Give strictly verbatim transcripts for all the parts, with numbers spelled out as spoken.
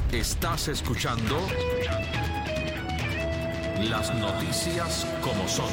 Estás escuchando Las Noticias como son.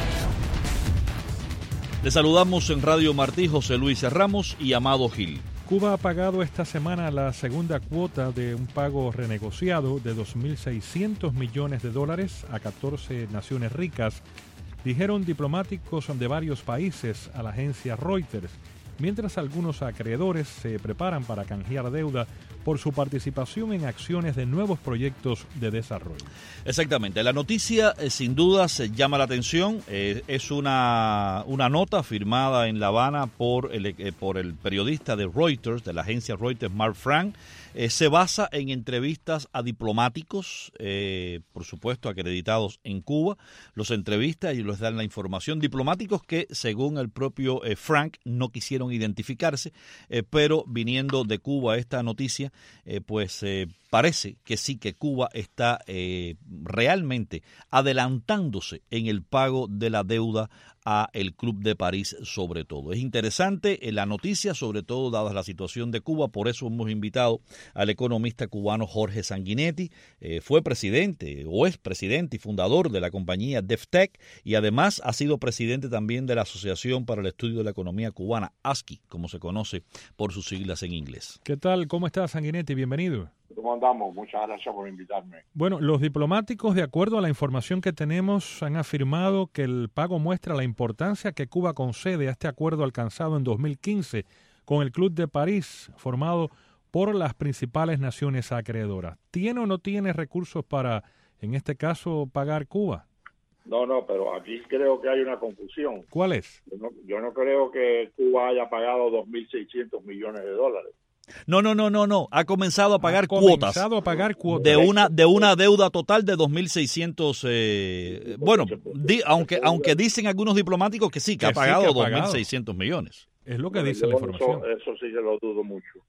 Le saludamos en Radio Martí José Luis Ramos y Amado Gil. Cuba ha pagado esta semana la segunda cuota de un pago renegociado de dos mil seiscientos millones de dólares a catorce naciones ricas, dijeron diplomáticos de varios países a la agencia Reuters, mientras algunos acreedores se preparan para canjear deuda por su participación en acciones de nuevos proyectos de desarrollo. Exactamente. La noticia eh, sin duda se llama la atención. Eh, es una, una nota firmada en La Habana por el, eh, por el periodista de Reuters, de la agencia Reuters, Mark Frank. Eh, se basa en entrevistas a diplomáticos, eh, por supuesto acreditados en Cuba. Los entrevistas y les dan la información. Diplomáticos que, según el propio eh, Frank, no quisieron identificarse, eh, pero viniendo de Cuba esta noticia, eh, pues eh, parece que sí, que Cuba está eh, realmente adelantándose en el pago de la deuda a el Club de París sobre todo. Es interesante eh, la noticia, sobre todo dada la situación de Cuba, por eso hemos invitado al economista cubano Jorge Sanguinetti. Eh, fue presidente o es presidente y fundador de la compañía DefTech y además ha sido presidente también de la Asociación para el Estudio de la Economía Cubana, A S C I, como se conoce por sus siglas en inglés. ¿Qué tal? ¿Cómo estás, Sanguinetti? Bienvenido. ¿Cómo andamos? Muchas gracias por invitarme. Bueno, los diplomáticos, de acuerdo a la información que tenemos, han afirmado que el pago muestra la importancia que Cuba concede a este acuerdo alcanzado en dos mil quince con el Club de París, formado por las principales naciones acreedoras. ¿Tiene o no tiene recursos para, en este caso, pagar Cuba? No, no, pero aquí creo que hay una confusión. ¿Cuál es? Yo no, yo no creo que Cuba haya pagado dos mil seiscientos millones de dólares. No, no, no, no, no. Ha comenzado a pagar ha cuotas. comenzado a pagar cuotas. De una, de una deuda total de dos mil seiscientos. Eh, bueno, di, aunque, aunque dicen algunos diplomáticos que sí, que, que ha pagado, sí, dos mil seiscientos millones. Es lo que dice yo, la información. Eso, eso sí que lo dudo mucho.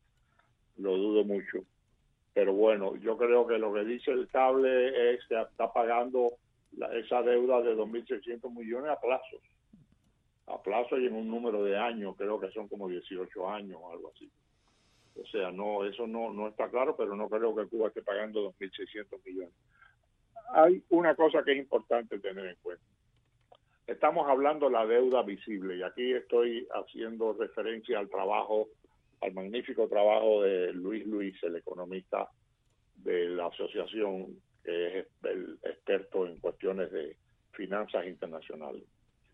Lo dudo mucho. Pero bueno, yo creo que lo que dice el cable es que está pagando la, esa deuda de dos mil seiscientos millones a plazos. A plazo y en un número de años, creo que son como dieciocho años o algo así. O sea, no, eso no, no está claro, pero no creo que Cuba esté pagando dos mil seiscientos millones. Hay una cosa que es importante tener en cuenta. Estamos hablando de la deuda visible y aquí estoy haciendo referencia al trabajo, al magnífico trabajo de Luis Luis, el economista de la asociación, que es el experto en cuestiones de finanzas internacionales.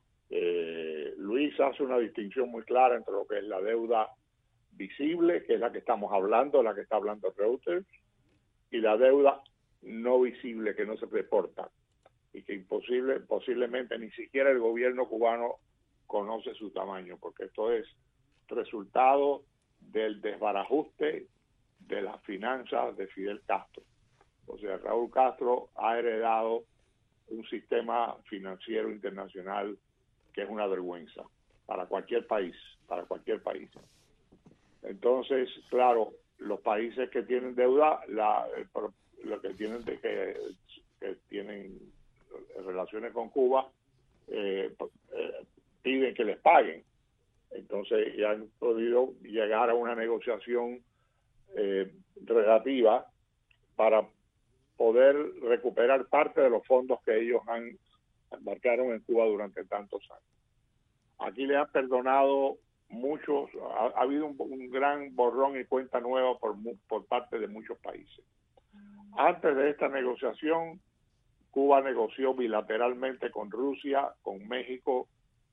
Eh, Luis hace una distinción muy clara entre lo que es la deuda visible, que es la que estamos hablando, la que está hablando Reuters, y la deuda no visible, que no se reporta y que imposible, posiblemente ni siquiera el gobierno cubano conoce su tamaño, porque esto es resultado del desbarajuste de las finanzas de Fidel Castro. O sea, Raúl Castro ha heredado un sistema financiero internacional que es una vergüenza para cualquier país, para cualquier país. Entonces, claro, los países que tienen deuda, la, lo que tienen de que, que tienen relaciones con Cuba, eh, eh, piden que les paguen. Entonces, ya han podido llegar a una negociación eh, relativa para poder recuperar parte de los fondos que ellos han embarcaron en Cuba durante tantos años. Aquí le han perdonado muchos, ha, ha habido un, un gran borrón y cuenta nueva por, por parte de muchos países. Antes de esta negociación, Cuba negoció bilateralmente con Rusia, con México,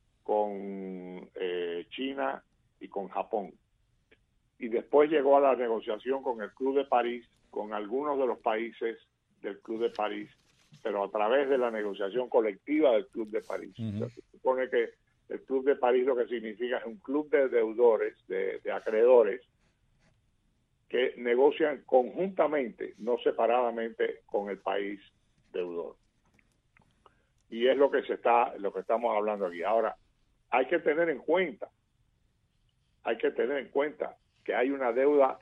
con eh, China y con Japón. Y después llegó a la negociación con el Club de París, con algunos de los países del Club de París, pero a través de la negociación colectiva del Club de París. Uh-huh. O sea, se supone que el Club de París lo que significa es un club de deudores, de, de acreedores, que negocian conjuntamente, no separadamente, con el país deudor. Y es lo que se está, lo que estamos hablando aquí. Ahora, hay que tener en cuenta, hay que tener en cuenta que hay una deuda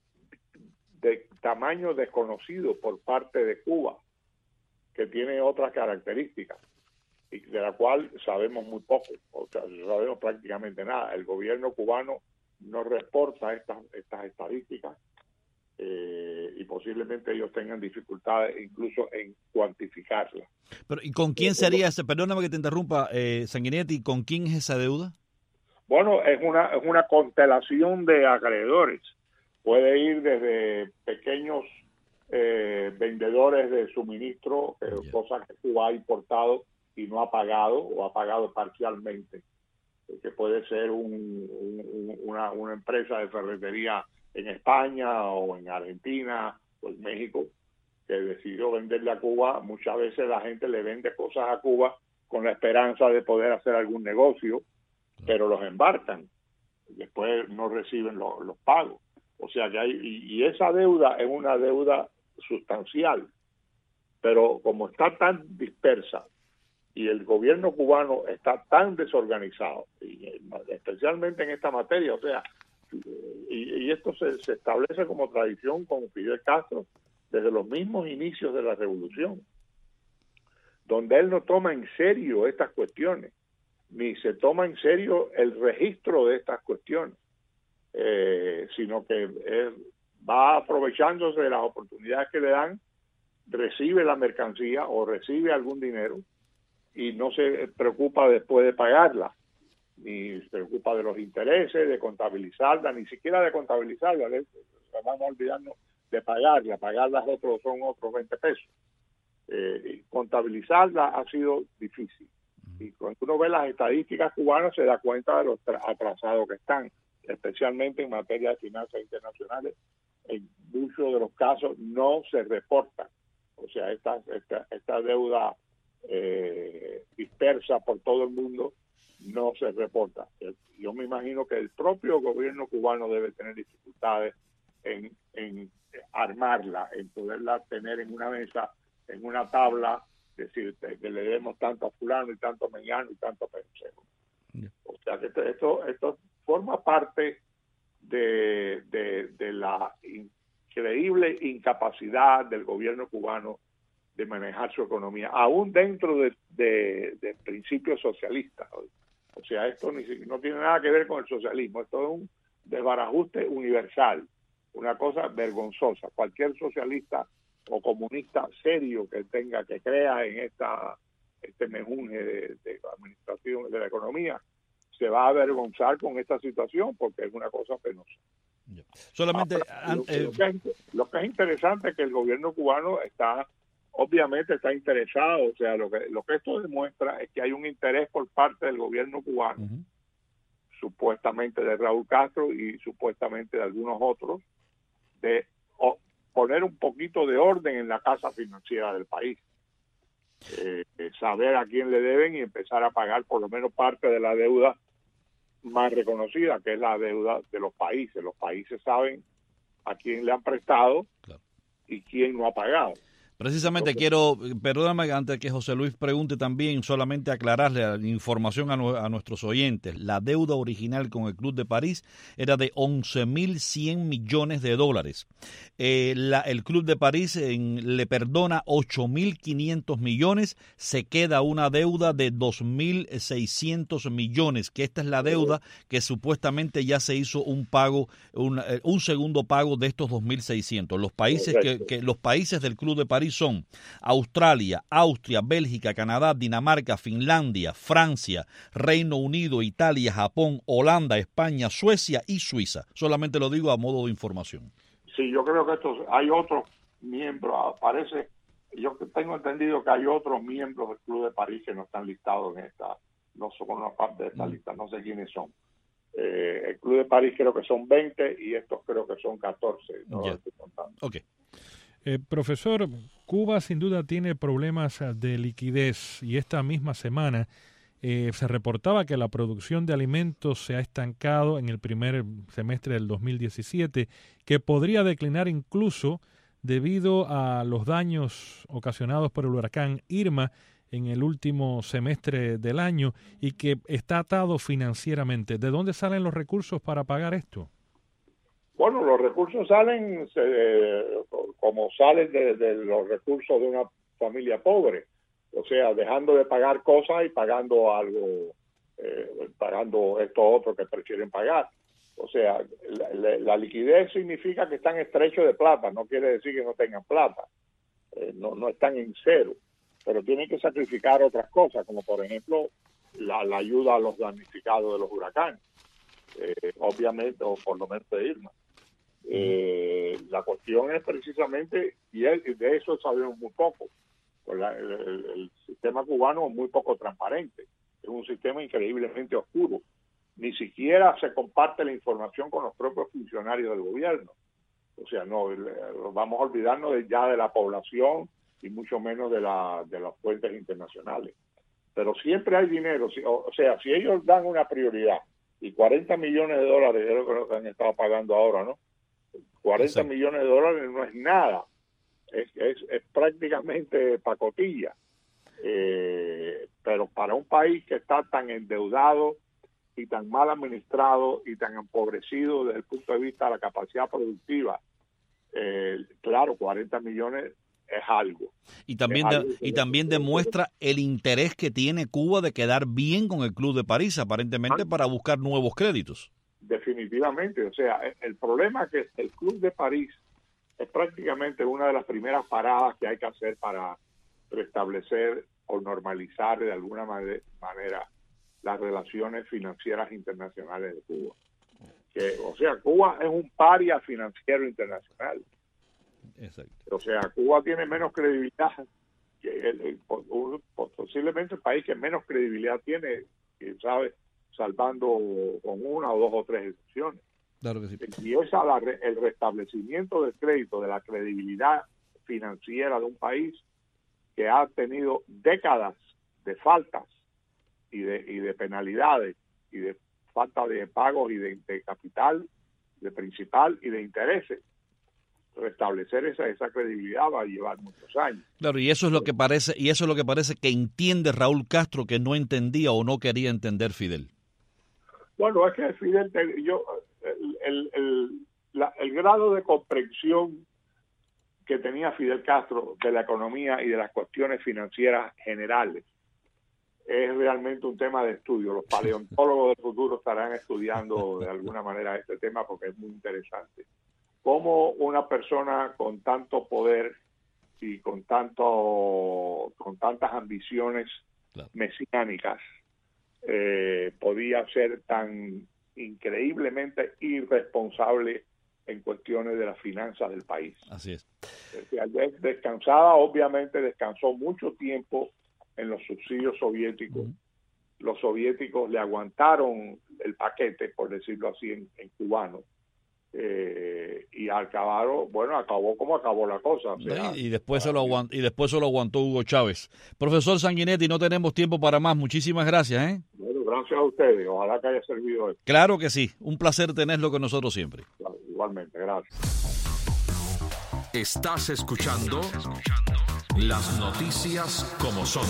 de tamaño desconocido por parte de Cuba, que tiene otras características y de la cual sabemos muy poco, o sea, no sabemos prácticamente nada. El gobierno cubano no reporta estas estas estadísticas eh, y posiblemente ellos tengan dificultades incluso en cuantificarla. Pero, ¿y con quién sería ese? Perdóname que te interrumpa, eh, Sanguinetti, ¿con quién es esa deuda? Bueno, es una, es una constelación de acreedores. Puede ir desde pequeños eh, vendedores de suministro, eh, yeah. cosas que Cuba ha importado y no ha pagado o ha pagado parcialmente, que puede ser un, un, una, una empresa de ferretería en España o en Argentina o en México que decidió venderle a Cuba. Muchas veces la gente le vende cosas a Cuba con la esperanza de poder hacer algún negocio, pero los embarcan y después no reciben lo, los pagos. O sea que hay, y, y esa deuda es una deuda sustancial, pero como está tan dispersa y el gobierno cubano está tan desorganizado, y especialmente en esta materia, o sea, y, y esto se, se establece como tradición con Fidel Castro desde los mismos inicios de la revolución, donde él no toma en serio estas cuestiones, ni se toma en serio el registro de estas cuestiones, eh, sino que él va aprovechándose de las oportunidades que le dan, recibe la mercancía o recibe algún dinero y no se preocupa después de pagarla, ni se preocupa de los intereses, de contabilizarla, ni siquiera de contabilizarla, le, vamos a olvidarnos de pagarla, pagarla otros, son otros veinte pesos. Eh, contabilizarla ha sido difícil. Y cuando uno ve las estadísticas cubanas se da cuenta de los atrasados que están, especialmente en materia de finanzas internacionales. En muchos de los casos no se reportan. O sea, esta, esta, esta deuda eh, dispersa por todo el mundo no se reporta. Yo me imagino que el propio gobierno cubano debe tener dificultades en, en armarla, en poderla tener en una mesa, en una tabla, decir que le demos tanto a fulano y tanto a mengano y tanto a pencero. Yeah. O sea que esto, esto, esto forma parte de, de, de la increíble incapacidad del gobierno cubano de manejar su economía, aún dentro de, de, de principios socialistas. O sea, esto ni, no tiene nada que ver con el socialismo, esto es un desbarajuste universal, una cosa vergonzosa. Cualquier socialista o comunista serio que tenga, que crea en esta este mejunje de, de la administración de la economía, se va a avergonzar con esta situación porque es una cosa penosa. Solamente ah, lo, eh, lo, que es, lo que es interesante es que el gobierno cubano está, obviamente está interesado, o sea, lo que lo que esto demuestra es que hay un interés por parte del gobierno cubano, uh-huh. supuestamente de Raúl Castro y supuestamente de algunos otros, de o, poner un poquito de orden en la casa financiera del país, eh, saber a quién le deben y empezar a pagar por lo menos parte de la deuda más reconocida, que es la deuda de los países. Los países saben a quién le han prestado, claro, y quién no ha pagado. Precisamente okay. quiero, perdóname, antes que José Luis pregunte también, solamente aclararle la información a, nu- a nuestros oyentes. La deuda original con el Club de París era de once mil cien millones de dólares. Eh, la, el Club de París en, le perdona ocho mil quinientos millones, se queda una deuda de dos mil seiscientos millones, que esta es la deuda que supuestamente ya se hizo un pago, un, un segundo pago de estos dos mil seiscientos. Los países que, que los países del Club de París son Australia, Austria, Bélgica, Canadá, Dinamarca, Finlandia, Francia, Reino Unido, Italia, Japón, Holanda, España, Suecia y Suiza. Solamente lo digo a modo de información. Sí, yo creo que estos, hay otros miembros, parece, yo tengo entendido que hay otros miembros del Club de París que no están listados en esta, no son una parte de esta mm. lista, no sé quiénes son. Eh, el Club de París creo que son veinte y estos creo que son catorce. No yeah. lo estoy contando. Okay. Eh, profesor, Cuba sin duda tiene problemas de liquidez y esta misma semana eh, se reportaba que la producción de alimentos se ha estancado en el primer semestre del dos mil diecisiete, que podría declinar incluso debido a los daños ocasionados por el huracán Irma en el último semestre del año y que está atado financieramente. ¿De dónde salen los recursos para pagar esto? Bueno, los recursos salen eh, como salen de, de los recursos de una familia pobre, o sea, dejando de pagar cosas y pagando algo, eh, pagando esto otro que prefieren pagar. O sea, la, la, la liquidez significa que están estrechos de plata, no quiere decir que no tengan plata, eh, no, no están en cero, pero tienen que sacrificar otras cosas, como por ejemplo la, la ayuda a los damnificados de los huracanes, eh, obviamente, o por lo menos de Irma. Eh, la cuestión es precisamente, y de eso sabemos muy poco, pues la, el, el, el sistema cubano es muy poco transparente, es un sistema increíblemente oscuro. Ni siquiera se comparte la información con los propios funcionarios del gobierno. O sea, no vamos a olvidarnos de, ya de la población y mucho menos de, la, de las fuentes internacionales. Pero siempre hay dinero. O, o sea, si ellos dan una prioridad, y cuarenta millones de dólares es lo que nos han estado pagando ahora, ¿no? cuarenta Exacto. millones de dólares no es nada. Es, es, es prácticamente pacotilla. Eh, pero para un país que está tan endeudado y tan mal administrado y tan empobrecido desde el punto de vista de la capacidad productiva, eh, claro, cuarenta millones es algo. Y también, de, algo y también demuestra el interés que tiene Cuba de quedar bien con el Club de París, aparentemente ah, para buscar nuevos créditos. Definitivamente, o sea, el problema es que el Club de París es prácticamente una de las primeras paradas que hay que hacer para restablecer o normalizar de alguna manera las relaciones financieras internacionales de Cuba. Que, o sea, Cuba es un paria financiero internacional. Exacto. O sea, Cuba tiene menos credibilidad que el, el, el, posiblemente el país que menos credibilidad tiene, quién sabe, salvando con una o dos o tres excepciones. Claro que sí. Y esa, la, el restablecimiento del crédito, de la credibilidad financiera de un país que ha tenido décadas de faltas y de y de penalidades y de falta de pagos y de, de capital, de principal y de intereses. Restablecer esa esa credibilidad va a llevar muchos años. Claro, y eso es lo que parece y eso es lo que parece que entiende Raúl Castro, que no entendía o no quería entender Fidel. Bueno, es que Fidel, yo el el, el, la, el grado de comprensión que tenía Fidel Castro de la economía y de las cuestiones financieras generales es realmente un tema de estudio. Los paleontólogos del futuro estarán estudiando de alguna manera este tema porque es muy interesante. Cómo una persona con tanto poder y con tanto con tantas ambiciones claro. mesiánicas eh, podía ser tan increíblemente irresponsable en cuestiones de las finanzas del país. Así es. Descansada, obviamente descansó mucho tiempo en los subsidios soviéticos. Uh-huh. Los soviéticos le aguantaron el paquete, por decirlo así, en, en cubano. Eh, y al acabar, bueno, acabó como acabó la cosa. O sea, y, y, después se lo aguantó, y después se lo aguantó Hugo Chávez. Profesor Sanguinetti, no tenemos tiempo para más. Muchísimas gracias. ¿eh? Bueno, gracias a ustedes. Ojalá que haya servido esto. Claro que sí. Un placer tenerlo con nosotros siempre. Claro, igualmente, gracias. Estás escuchando las noticias como son.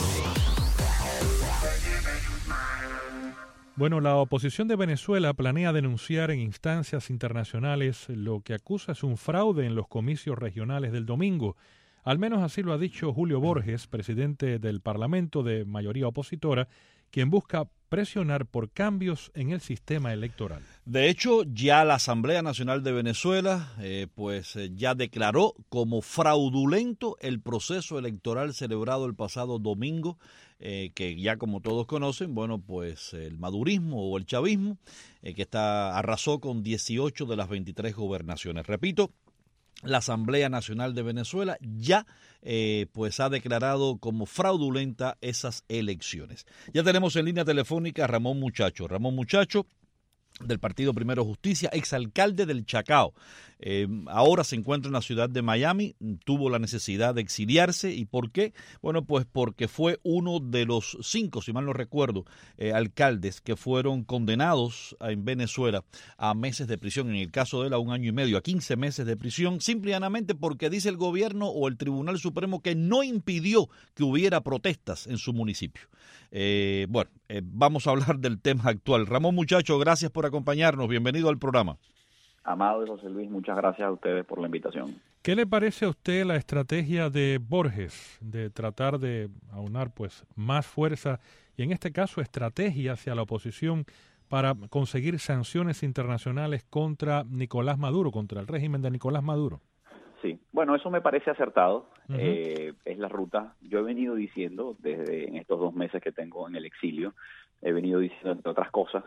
Bueno, la oposición de Venezuela planea denunciar en instancias internacionales lo que acusa es un fraude en los comicios regionales del domingo. Al menos así lo ha dicho Julio Borges, presidente del Parlamento de mayoría opositora, quien busca presionar por cambios en el sistema electoral. De hecho, ya la Asamblea Nacional de Venezuela eh, pues eh, ya declaró como fraudulento el proceso electoral celebrado el pasado domingo, eh, que ya como todos conocen, bueno, pues el madurismo o el chavismo, eh, que está arrasó con dieciocho de las veintitrés gobernaciones. Repito, la Asamblea Nacional de Venezuela ya eh, pues ha declarado como fraudulenta esas elecciones. Ya tenemos en línea telefónica a Ramón Muchacho. Ramón Muchacho, del Partido Primero Justicia, exalcalde del Chacao. Eh, ahora se encuentra en la ciudad de Miami, tuvo la necesidad de exiliarse. ¿Y por qué? Bueno, pues porque fue uno de los cinco, si mal no recuerdo, eh, alcaldes que fueron condenados en Venezuela a meses de prisión, en el caso de él a un año y medio, a quince meses de prisión, simplemente porque dice el gobierno o el Tribunal Supremo que no impidió que hubiera protestas en su municipio. Eh, bueno, eh, vamos a hablar del tema actual. Ramón Muchacho, gracias por acompañarnos, bienvenido al programa. Amado José Luis, muchas gracias a ustedes por la invitación. ¿Qué le parece a usted la estrategia de Borges de tratar de aunar pues más fuerza y en este caso estrategia hacia la oposición para conseguir sanciones internacionales contra Nicolás Maduro, contra el régimen de Nicolás Maduro? Sí, bueno, eso me parece acertado. Uh-huh. eh, es la ruta. Yo he venido diciendo desde en estos dos meses que tengo en el exilio, he venido diciendo, entre otras cosas,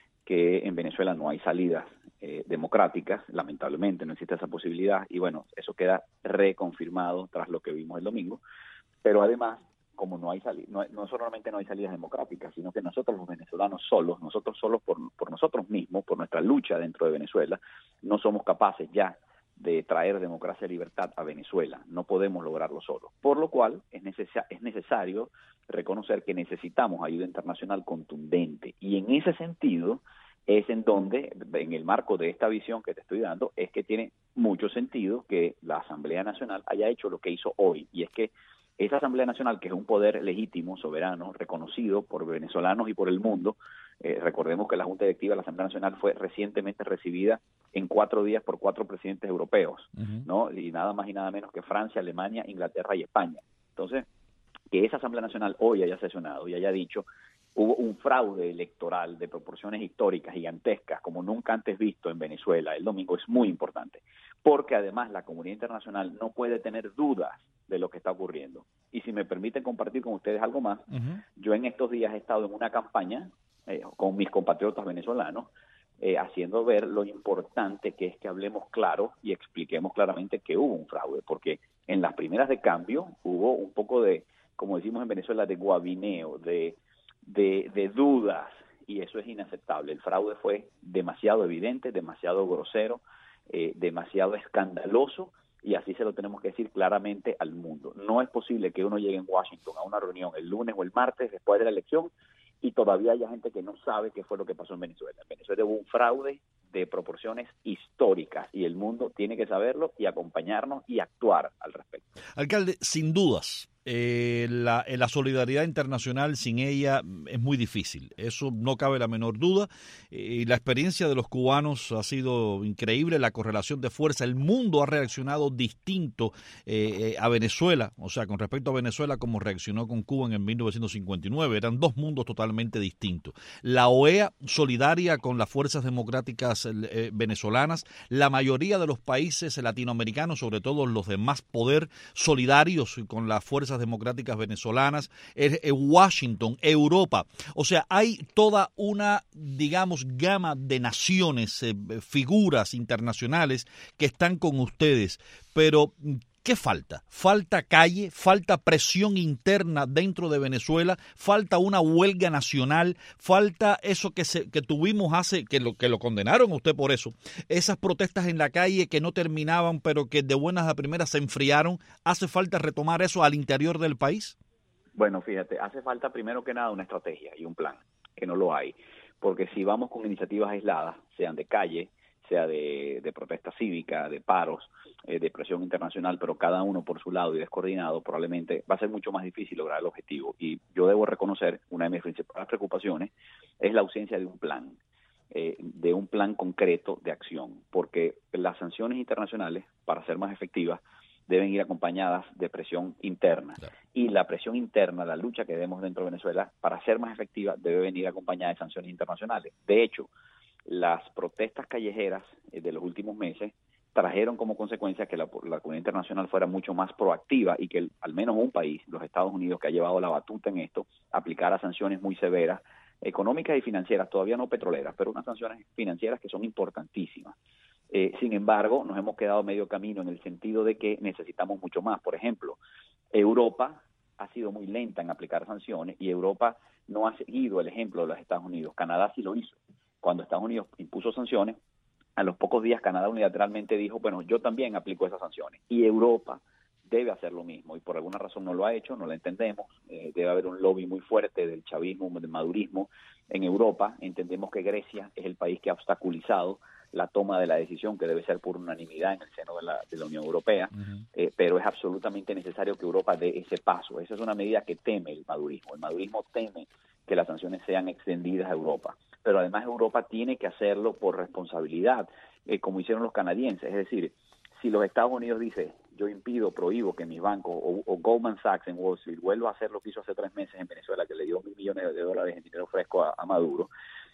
que en Venezuela no hay salidas eh, democráticas, lamentablemente no existe esa posibilidad, y bueno, eso queda reconfirmado tras lo que vimos el domingo, pero además, como no hay salidas, no, no solamente no hay salidas democráticas, sino que nosotros los venezolanos solos, nosotros solos por, por nosotros mismos, por nuestra lucha dentro de Venezuela, no somos capaces ya de traer democracia y libertad a Venezuela. No podemos lograrlo solos. Por lo cual es, necesa- es necesario reconocer que necesitamos ayuda internacional contundente. Y en ese sentido es en donde, en el marco de esta visión que te estoy dando, es que tiene mucho sentido que la Asamblea Nacional haya hecho lo que hizo hoy. Y es que esa Asamblea Nacional, que es un poder legítimo, soberano, reconocido por venezolanos y por el mundo, eh, recordemos que la Junta Directiva de la Asamblea Nacional fue recientemente recibida en cuatro días por cuatro presidentes europeos, uh-huh. ¿no? Y nada más y nada menos que Francia, Alemania, Inglaterra y España. Entonces, que esa Asamblea Nacional hoy haya sesionado y haya dicho hubo un fraude electoral de proporciones históricas gigantescas como nunca antes visto en Venezuela el domingo es muy importante, porque además la comunidad internacional no puede tener dudas de lo que está ocurriendo. Y si me permiten compartir con ustedes algo más, uh-huh. yo en estos días he estado en una campaña eh, con mis compatriotas venezolanos, eh, haciendo ver lo importante que es que hablemos claro y expliquemos claramente que hubo un fraude, porque en las primeras de cambio hubo un poco de, como decimos en Venezuela, de guabineo, de, de, de dudas, y eso es inaceptable. El fraude fue demasiado evidente, demasiado grosero, eh, demasiado escandaloso, y así se lo tenemos que decir claramente al mundo. No es posible que uno llegue en Washington a una reunión el lunes o el martes después de la elección y todavía haya gente que no sabe qué fue lo que pasó en Venezuela. En Venezuela hubo un fraude de proporciones históricas y el mundo tiene que saberlo y acompañarnos y actuar al respecto. Alcalde, sin dudas, eh, la, la solidaridad internacional sin ella es muy difícil, eso no cabe la menor duda, y eh, la experiencia de los cubanos ha sido increíble, la correlación de fuerza, el mundo ha reaccionado distinto eh, eh, a Venezuela, o sea, con respecto a Venezuela como reaccionó con Cuba en el mil novecientos cincuenta y nueve, eran dos mundos totalmente distintos. La O E A solidaria con las fuerzas democráticas eh, venezolanas, la mayoría de los países latinoamericanos, sobre todo los de más poder, solidarios con las fuerzas democráticas venezolanas, eh, eh, Washington, Europa, o sea, hay toda una, digamos, gama de naciones, eh, figuras internacionales que están con ustedes, pero ¿qué falta? Falta calle, falta presión interna dentro de Venezuela, falta una huelga nacional, falta eso que se, que tuvimos hace, que lo, que lo condenaron a usted por eso, esas protestas en la calle que no terminaban, pero que de buenas a primeras se enfriaron. ¿Hace falta retomar eso al interior del país? Bueno, fíjate, hace falta primero que nada una estrategia y un plan, que no lo hay, porque si vamos con iniciativas aisladas, sean de calle, sea de, de protesta cívica, de paros, eh, de presión internacional, pero cada uno por su lado y descoordinado, probablemente va a ser mucho más difícil lograr el objetivo. Y yo debo reconocer, una de mis principales preocupaciones es la ausencia de un plan, eh, de un plan concreto de acción, porque las sanciones internacionales, para ser más efectivas, deben ir acompañadas de presión interna. Claro. Y la presión interna, la lucha que debemos dentro de Venezuela, para ser más efectiva, debe venir acompañada de sanciones internacionales. De hecho, las protestas callejeras de los últimos meses trajeron como consecuencia que la, la comunidad internacional fuera mucho más proactiva y que el, al menos un país, los Estados Unidos, que ha llevado la batuta en esto, aplicara sanciones muy severas, económicas y financieras, todavía no petroleras, pero unas sanciones financieras que son importantísimas. Eh, sin embargo, nos hemos quedado medio camino en el sentido de que necesitamos mucho más. Por ejemplo, Europa ha sido muy lenta en aplicar sanciones y Europa no ha seguido el ejemplo de los Estados Unidos. Canadá sí lo hizo. Cuando Estados Unidos impuso sanciones, a los pocos días Canadá unilateralmente dijo, bueno, yo también aplico esas sanciones. Y Europa debe hacer lo mismo, y por alguna razón no lo ha hecho, no lo entendemos. Eh, debe haber un lobby muy fuerte del chavismo, del madurismo en Europa. Entendemos que Grecia es el país que ha obstaculizado la toma de la decisión, que debe ser por unanimidad en el seno de la, de la Unión Europea, uh-huh. eh, pero es absolutamente necesario que Europa dé ese paso. Esa es una medida que teme el madurismo. El madurismo teme que las sanciones sean extendidas a Europa, pero además Europa tiene que hacerlo por responsabilidad, eh, como hicieron los canadienses. Es decir, si los Estados Unidos dicen, yo impido, prohíbo que mis bancos o, o Goldman Sachs en Wall Street vuelva a hacer lo que hizo hace tres meses en Venezuela, que le dio mil millones de dólares en dinero fresco a, a Maduro,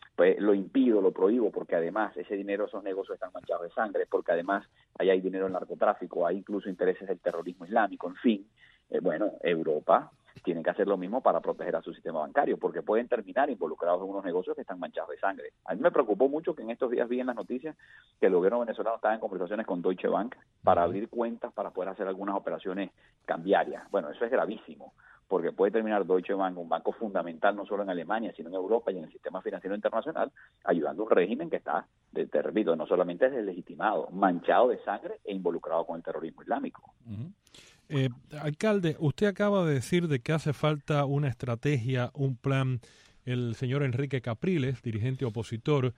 pues lo impido, lo prohíbo, porque además ese dinero, esos negocios están manchados de sangre, porque además ahí hay dinero en narcotráfico, hay incluso intereses del terrorismo islámico, en fin. Eh, bueno, Europa tiene que hacer lo mismo para proteger a su sistema bancario, porque pueden terminar involucrados en unos negocios que están manchados de sangre. A mí me preocupó mucho que en estos días vi en las noticias que el gobierno venezolano estaba en conversaciones con Deutsche Bank para abrir cuentas para poder hacer algunas operaciones cambiarias. Bueno, eso es gravísimo, porque puede terminar Deutsche Bank, un banco fundamental no solo en Alemania, sino en Europa y en el sistema financiero internacional, ayudando a un régimen que está, de, te repito, no solamente es deslegitimado, manchado de sangre e involucrado con el terrorismo islámico. Uh-huh. Eh, alcalde, usted acaba de decir de que hace falta una estrategia, un plan. El señor Enrique Capriles, dirigente opositor,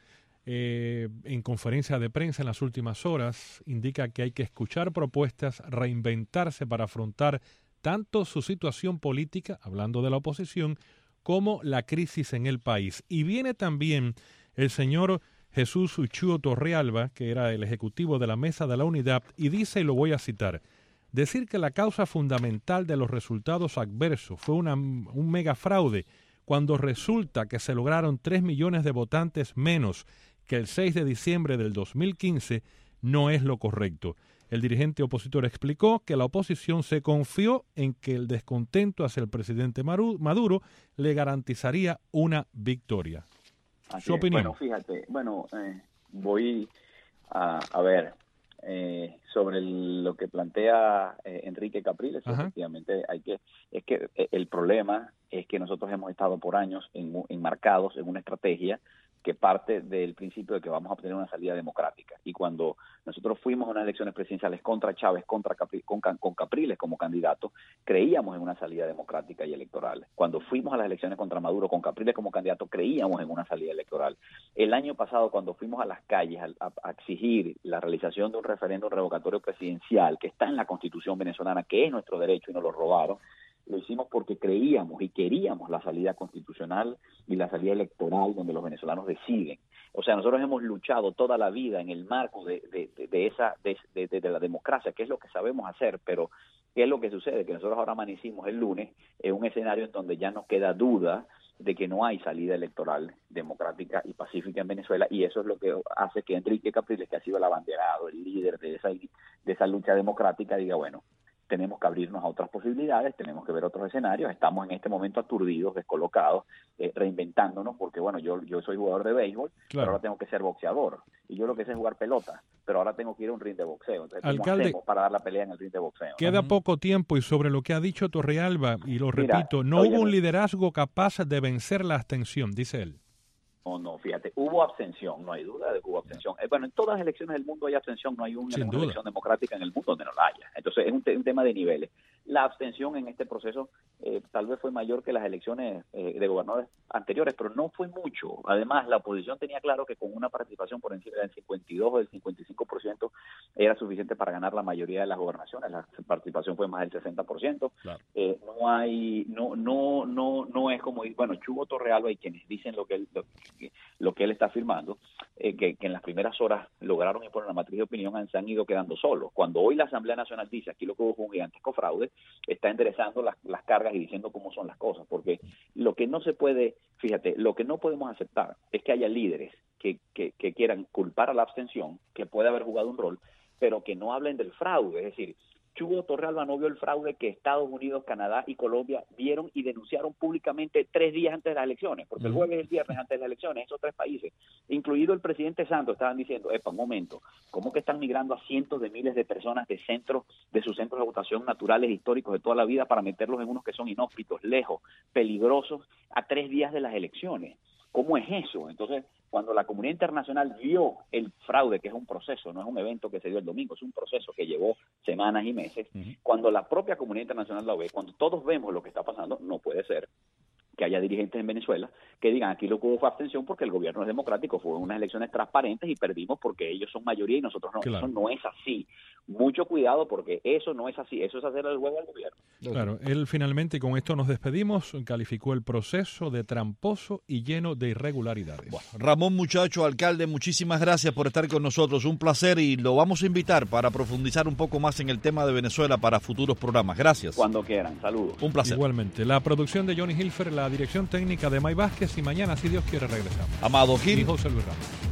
eh, en conferencia de prensa en las últimas horas, indica que hay que escuchar propuestas, reinventarse para afrontar tanto su situación política, hablando de la oposición, como la crisis en el país. Y viene también el señor Jesús Uchuo Torrealba, que era el ejecutivo de la Mesa de la Unidad, y dice, y lo voy a citar, decir que la causa fundamental de los resultados adversos fue una, un megafraude cuando resulta que se lograron tres millones de votantes menos que el seis de diciembre del dos mil quince no es lo correcto. El dirigente opositor explicó que la oposición se confió en que el descontento hacia el presidente Maduro le garantizaría una victoria. Así Su es. opinión. Bueno, fíjate, bueno, eh, voy a, a ver... Eh, sobre el, lo que plantea eh, Enrique Capriles, Ajá. efectivamente hay que, es que eh, el problema es que nosotros hemos estado por años en, enmarcados en una estrategia que parte del principio de que vamos a obtener una salida democrática. Y cuando nosotros fuimos a unas elecciones presidenciales contra Chávez, contra Capri, con, con Capriles como candidato, creíamos en una salida democrática y electoral. Cuando fuimos a las elecciones contra Maduro, con Capriles como candidato, creíamos en una salida electoral. El año pasado, cuando fuimos a las calles a, a, a exigir la realización de un referéndum revocatorio presidencial, que está en la Constitución venezolana, que es nuestro derecho y nos lo robaron, lo hicimos porque creíamos y queríamos la salida constitucional y la salida electoral donde los venezolanos deciden. O sea, nosotros hemos luchado toda la vida en el marco de, de, de, de esa de, de, de la democracia, que es lo que sabemos hacer, pero ¿qué es lo que sucede? Que nosotros ahora amanecimos el lunes en un escenario en donde ya nos queda duda de que no hay salida electoral democrática y pacífica en Venezuela, y eso es lo que hace que Enrique Capriles, que ha sido el abanderado, el líder de esa, de esa lucha democrática, diga, bueno, tenemos que abrirnos a otras posibilidades, tenemos que ver otros escenarios, estamos en este momento aturdidos, descolocados, eh, reinventándonos, porque bueno, yo yo soy jugador de béisbol, claro, pero ahora tengo que ser boxeador, y yo lo que sé es jugar pelota, pero ahora tengo que ir a un ring de boxeo. Entonces, ¿cómo Alcalde, hacemos para dar la pelea en el ring de boxeo? Queda ¿no? poco tiempo, y sobre lo que ha dicho Torrealba, y lo Mira, repito, no oye, hubo un liderazgo capaz de vencer la abstención, dice él. No, no, fíjate, hubo abstención, no hay duda de que hubo abstención. Eh, bueno, en todas las elecciones del mundo hay abstención, no hay una, una elección democrática en el mundo donde no la haya. Entonces es un, te un tema de niveles. La abstención en este proceso eh, tal vez fue mayor que las elecciones eh, de gobernadores anteriores, pero no fue mucho. Además, la oposición tenía claro que con una participación por encima del cincuenta y dos o del cincuenta y cinco por ciento era suficiente para ganar la mayoría de las gobernaciones. La participación fue más del sesenta por ciento. Claro. Eh, no hay, no, no, no, no es como, bueno, Chugo Torrealba y quienes dicen lo que él, lo, lo que él está afirmando, eh, que, que en las primeras horas lograron imponer la matriz de opinión, han, se han ido quedando solos. Cuando hoy la Asamblea Nacional dice aquí lo que hubo fue un gigantesco fraude, está enderezando las, las cargas y diciendo cómo son las cosas, porque lo que no se puede, fíjate, lo que no podemos aceptar es que haya líderes que, que, que quieran culpar a la abstención, que puede haber jugado un rol, pero que no hablen del fraude. Es decir, Chugo Torrealba no vio el fraude que Estados Unidos, Canadá y Colombia vieron y denunciaron públicamente tres días antes de las elecciones, porque el jueves y el viernes antes de las elecciones, esos tres países, incluido el presidente Santos, estaban diciendo, epa, un momento, ¿cómo que están migrando a cientos de miles de personas de centros, de sus centros de votación naturales, históricos de toda la vida, para meterlos en unos que son inhóspitos, lejos, peligrosos, a tres días de las elecciones? ¿Cómo es eso? Entonces, cuando la comunidad internacional vio el fraude, que es un proceso, no es un evento que se dio el domingo, es un proceso que llevó semanas y meses, uh-huh. Cuando la propia comunidad internacional lo ve, cuando todos vemos lo que está pasando, no puede ser que haya dirigentes en Venezuela que digan aquí lo que hubo fue abstención porque el gobierno es democrático, fue unas elecciones transparentes y perdimos porque ellos son mayoría y nosotros no. Claro. Eso no es así. Mucho cuidado porque eso no es así, eso es hacer el juego al gobierno. Claro, él finalmente, con esto nos despedimos, calificó el proceso de tramposo y lleno de irregularidades. Bueno, Ramón Muchacho, alcalde, muchísimas gracias por estar con nosotros, un placer, y lo vamos a invitar para profundizar un poco más en el tema de Venezuela para futuros programas. Gracias. Cuando quieran, saludos. Un placer. Igualmente, la producción de Johnny Hilfer, la la dirección técnica de May Vázquez y mañana, si Dios quiere, regresamos. Amado Gil. Y José Luis Ramos.